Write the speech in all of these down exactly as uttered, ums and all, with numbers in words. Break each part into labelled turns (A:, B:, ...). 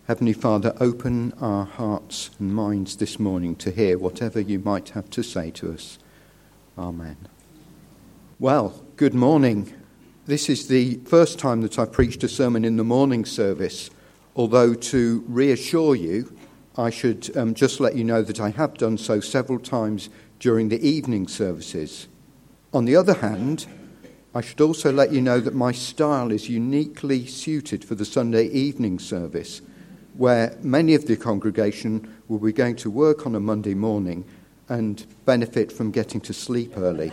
A: Heavenly Father, open our hearts and minds this morning to hear whatever you might have to say to us. Amen. Well, good morning. This is the first time that I've preached a sermon in the morning service, although to reassure you, I should um, just let you know that I have done so several times during the evening services. On the other hand, I should also let you know that my style is uniquely suited for the Sunday evening service, where many of the congregation will be going to work on a Monday morning and benefit from getting to sleep early.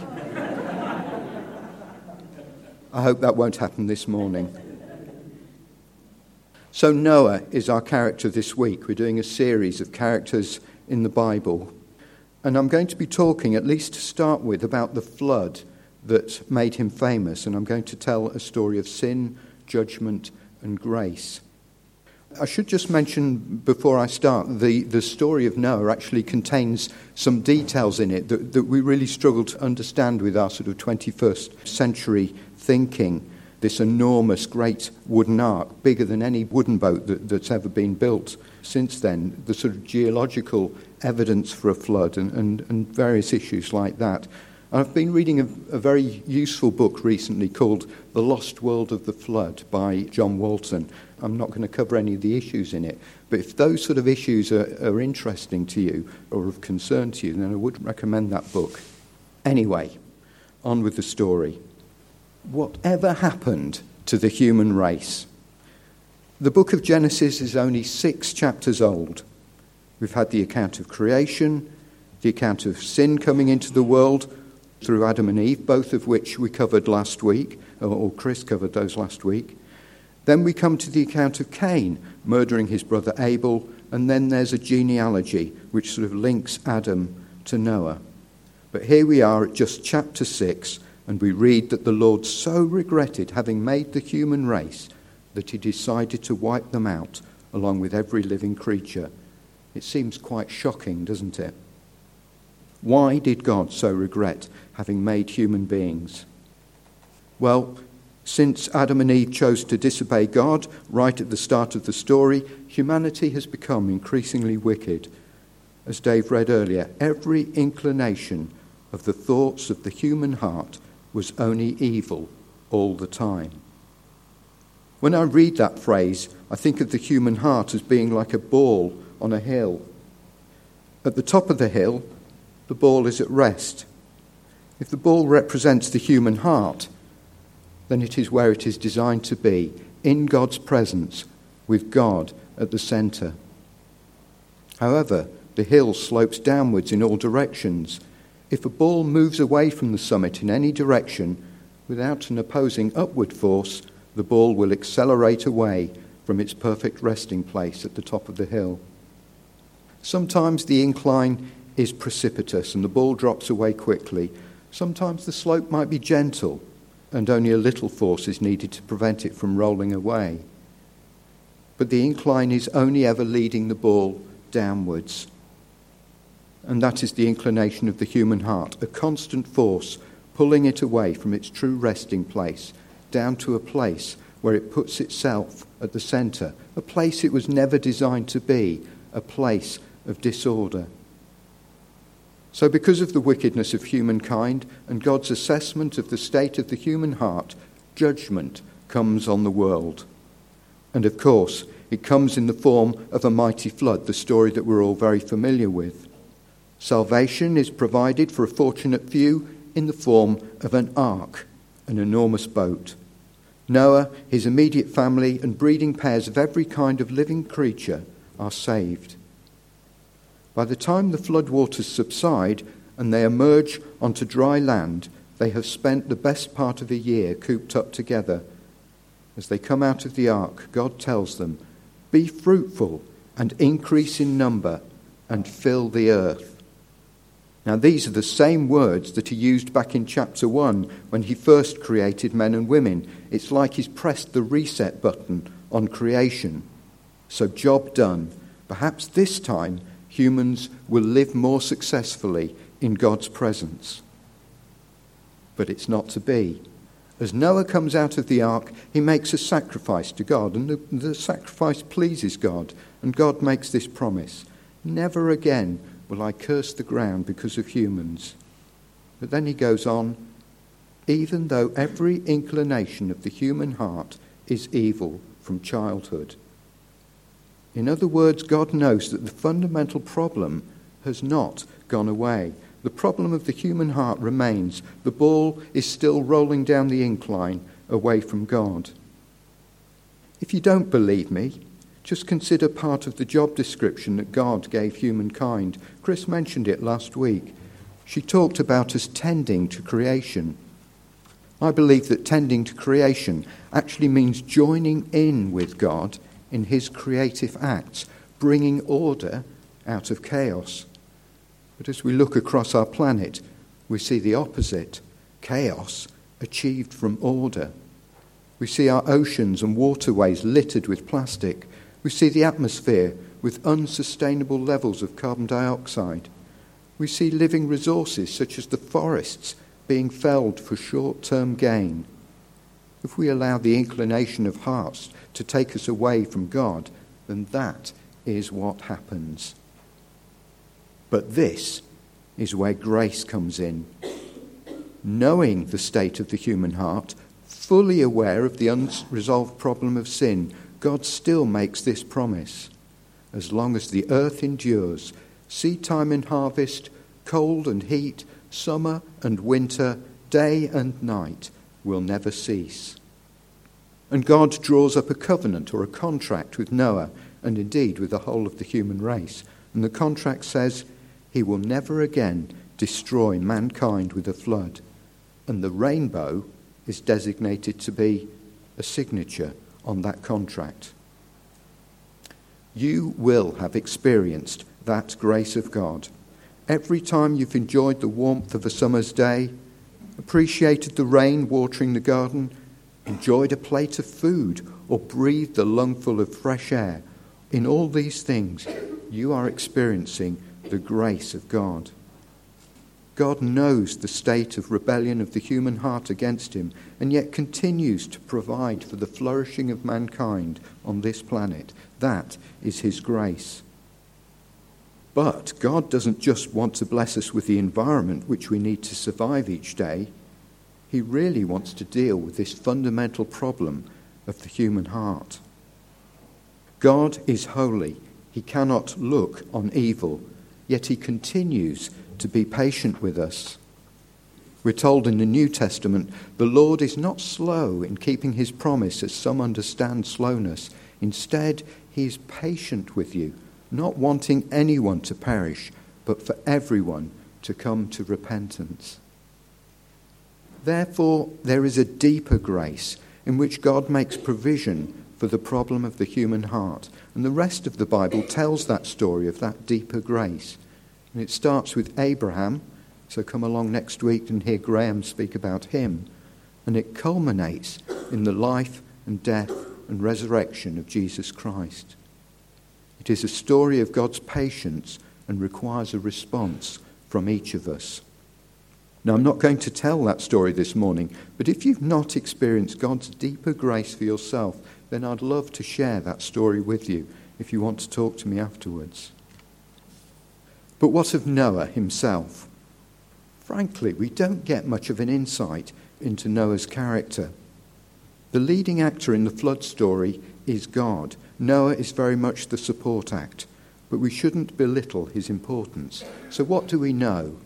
A: I hope that won't happen this morning. So Noah is our character this week. We're doing a series of characters in the Bible. And I'm going to be talking, at least to start with, about the flood that made him famous. And I'm going to tell a story of sin, judgment, and grace. I should just mention before I start, the, the story of Noah actually contains some details in it that, that we really struggle to understand with our sort of twenty-first century thinking. This enormous, great wooden ark, bigger than any wooden boat that, that's ever been built since then, the sort of geological evidence for a flood and, and, and various issues like that. I've been reading a, a very useful book recently called The Lost World of the Flood by John Walton. I'm not going to cover any of the issues in it, but if those sort of issues are, are interesting to you or of concern to you, then I would recommend that book. Anyway, on with the story. Whatever happened to the human race? The book of Genesis is only six chapters old. We've had the account of creation, the account of sin coming into the world through Adam and Eve, both of which we covered last week, or Chris covered those last week. Then we come to the account of Cain murdering his brother Abel, and then there's a genealogy which sort of links Adam to Noah. But here we are at just chapter six, and we read that the Lord so regretted having made the human race that he decided to wipe them out along with every living creature. It seems quite shocking, doesn't it? Why did God so regret having made human beings? Well, since Adam and Eve chose to disobey God right at the start of the story, humanity has become increasingly wicked. As Dave read earlier, every inclination of the thoughts of the human heart was only evil all the time. When I read that phrase, I think of the human heart as being like a ball on a hill. At the top of the hill, the ball is at rest. If the ball represents the human heart, then it is where it is designed to be, in God's presence, with God at the centre. However, the hill slopes downwards in all directions. If a ball moves away from the summit in any direction, without an opposing upward force, the ball will accelerate away from its perfect resting place at the top of the hill. Sometimes the incline is precipitous and the ball drops away quickly. Sometimes the slope might be gentle and only a little force is needed to prevent it from rolling away. But the incline is only ever leading the ball downwards. And that is the inclination of the human heart, a constant force pulling it away from its true resting place, down to a place where it puts itself at the centre, a place it was never designed to be, a place of disorder. So because of the wickedness of humankind and God's assessment of the state of the human heart, judgment comes on the world. And of course, it comes in the form of a mighty flood, the story that we're all very familiar with. Salvation is provided for a fortunate few in the form of an ark, an enormous boat. Noah, his immediate family, and breeding pairs of every kind of living creature are saved. By the time the floodwaters subside and they emerge onto dry land, they have spent the best part of a year cooped up together. As they come out of the ark, God tells them, "Be fruitful and increase in number and fill the earth." Now these are the same words that he used back in chapter one when he first created men and women. It's like he's pressed the reset button on creation. So job done. Perhaps this time humans will live more successfully in God's presence. But it's not to be. As Noah comes out of the ark, he makes a sacrifice to God, and the, the sacrifice pleases God, and God makes this promise: never again will I curse the ground because of humans. But then he goes on, even though every inclination of the human heart is evil from childhood. In other words, God knows that the fundamental problem has not gone away. The problem of the human heart remains. The ball is still rolling down the incline away from God. If you don't believe me, just consider part of the job description that God gave humankind. Chris mentioned it last week. She talked about us tending to creation. I believe that tending to creation actually means joining in with God in his creative acts, bringing order out of chaos. But as we look across our planet, we see the opposite: chaos achieved from order. We see our oceans and waterways littered with plastic. We see the atmosphere with unsustainable levels of carbon dioxide. We see living resources such as the forests being felled for short-term gain. If we allow the inclination of hearts to take us away from God, then that is what happens. But this is where grace comes in. Knowing the state of the human heart, fully aware of the unresolved problem of sin, God still makes this promise: as long as the earth endures, seed time and harvest, cold and heat, summer and winter, day and night will never cease. And God draws up a covenant or a contract with Noah, and indeed with the whole of the human race. And the contract says he will never again destroy mankind with a flood. And the rainbow is designated to be a signature on that contract. You will have experienced that grace of God. Every time you've enjoyed the warmth of a summer's day, appreciated the rain watering the garden, enjoyed a plate of food, or breathed a lungful of fresh air, in all these things, you are experiencing the grace of God. God knows the state of rebellion of the human heart against him, and yet continues to provide for the flourishing of mankind on this planet. That is his grace. But God doesn't just want to bless us with the environment which we need to survive each day. He really wants to deal with this fundamental problem of the human heart. God is holy. He cannot look on evil, yet he continues to be patient with us. We're told in the New Testament, the Lord is not slow in keeping his promise, as some understand slowness. Instead, he is patient with you, not wanting anyone to perish, but for everyone to come to repentance. Therefore, there is a deeper grace in which God makes provision for the problem of the human heart. And the rest of the Bible tells that story of that deeper grace. And it starts with Abraham, so come along next week and hear Graham speak about him. And it culminates in the life and death and resurrection of Jesus Christ. It is a story of God's patience and requires a response from each of us. Now, I'm not going to tell that story this morning, but if you've not experienced God's deeper grace for yourself, then I'd love to share that story with you if you want to talk to me afterwards. But what of Noah himself? Frankly, we don't get much of an insight into Noah's character. The leading actor in the flood story is God. Noah is very much the support act, but we shouldn't belittle his importance. So what do we know?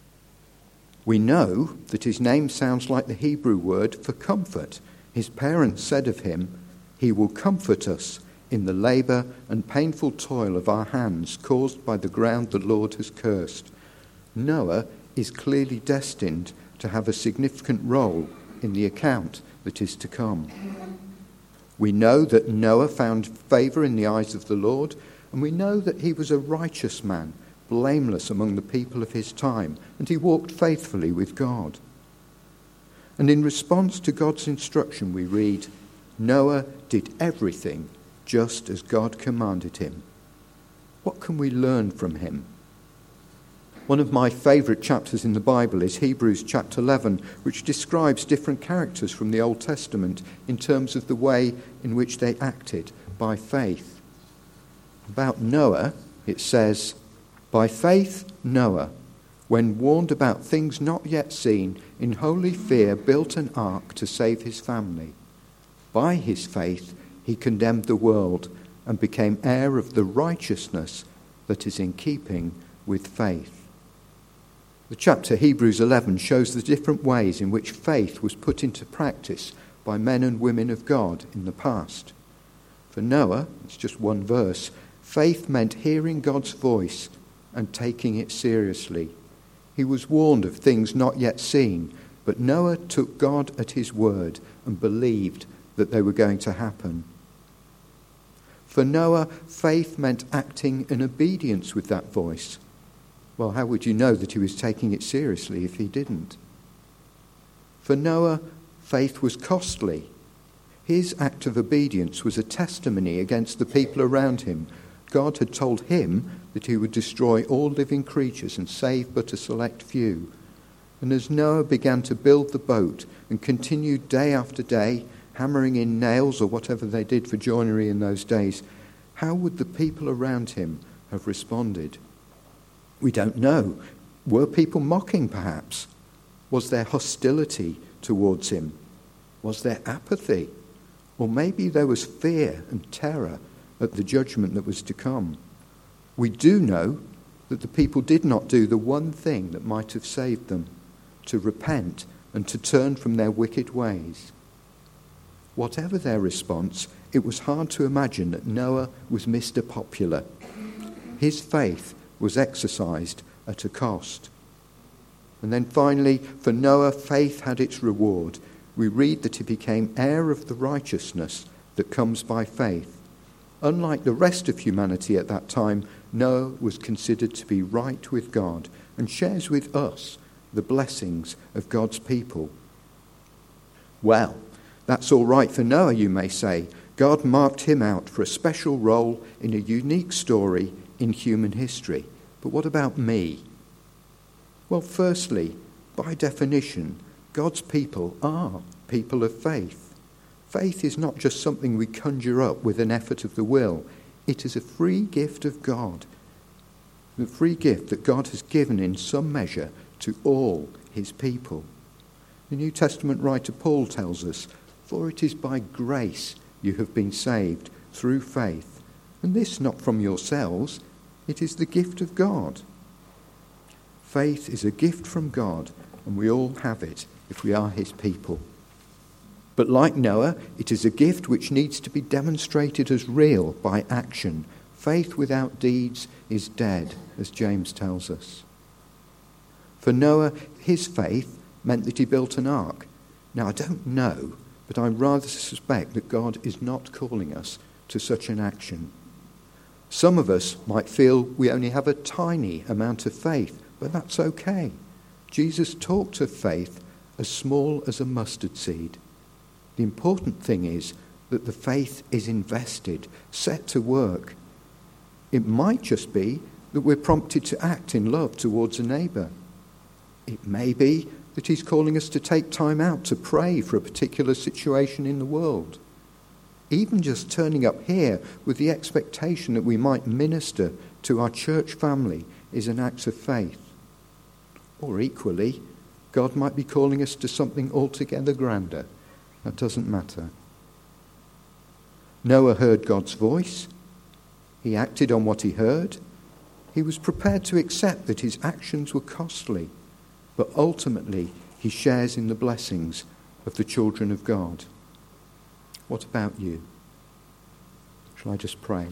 A: We know that his name sounds like the Hebrew word for comfort. His parents said of him, "He will comfort us in the labour and painful toil of our hands caused by the ground the Lord has cursed." Noah is clearly destined to have a significant role in the account that is to come. We know that Noah found favour in the eyes of the Lord, and we know that he was a righteous man, blameless among the people of his time, and he walked faithfully with God. And in response to God's instruction, we read, Noah did everything just as God commanded him. What can we learn from him? One of my favourite chapters in the Bible is Hebrews chapter eleven, which describes different characters from the Old Testament in terms of the way in which they acted by faith. About Noah, it says, "By faith Noah, when warned about things not yet seen, in holy fear built an ark to save his family. By his faith he condemned the world and became heir of the righteousness that is in keeping with faith." The chapter Hebrews eleven shows the different ways in which faith was put into practice by men and women of God in the past. For Noah, it's just one verse, faith meant hearing God's voice and taking it seriously. He was warned of things not yet seen, but Noah took God at his word and believed that they were going to happen. For Noah, faith meant acting in obedience with that voice. Well, how would you know that he was taking it seriously if he didn't? For Noah, faith was costly. His act of obedience was a testimony against the people around him. God had told him that he would destroy all living creatures and save but a select few. And as Noah began to build the boat and continued day after day, hammering in nails or whatever they did for joinery in those days, how would the people around him have responded? We don't know. Were people mocking, perhaps? Was there hostility towards him? Was there apathy? Or maybe there was fear and terror at the judgment that was to come. We do know that the people did not do the one thing that might have saved them, to repent and to turn from their wicked ways. Whatever their response, it was hard to imagine that Noah was Mister Popular. His faith was exercised at a cost. And then finally, for Noah, faith had its reward. We read that he became heir of the righteousness that comes by faith. Unlike the rest of humanity at that time, Noah was considered to be right with God and shares with us the blessings of God's people. Well, that's all right for Noah, you may say. God marked him out for a special role in a unique story in human history. But what about me? Well, firstly, by definition, God's people are people of faith. Faith is not just something we conjure up with an effort of the will. It is a free gift of God. The free gift that God has given in some measure to all his people. The New Testament writer Paul tells us, "For it is by grace you have been saved through faith, and this not from yourselves, it is the gift of God." Faith is a gift from God, and we all have it if we are his people. But like Noah, it is a gift which needs to be demonstrated as real by action. Faith without deeds is dead, as James tells us. For Noah, his faith meant that he built an ark. Now, I don't know, but I rather suspect that God is not calling us to such an action. Some of us might feel we only have a tiny amount of faith, but that's okay. Jesus talked of faith as small as a mustard seed. The important thing is that the faith is invested, set to work. It might just be that we're prompted to act in love towards a neighbour. It may be that he's calling us to take time out to pray for a particular situation in the world. Even just turning up here with the expectation that we might minister to our church family is an act of faith. Or equally, God might be calling us to something altogether grander. That doesn't matter. Noah heard God's voice. He acted on what he heard. He was prepared to accept that his actions were costly, but ultimately he shares in the blessings of the children of God. What about you? Shall I just pray?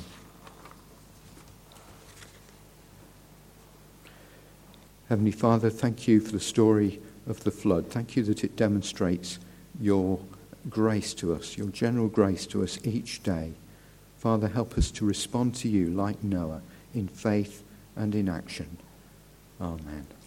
A: Heavenly Father, thank you for the story of the flood. Thank you that it demonstrates your grace to us, your general grace to us each day. Father, help us to respond to you like Noah, in faith and in action. Amen.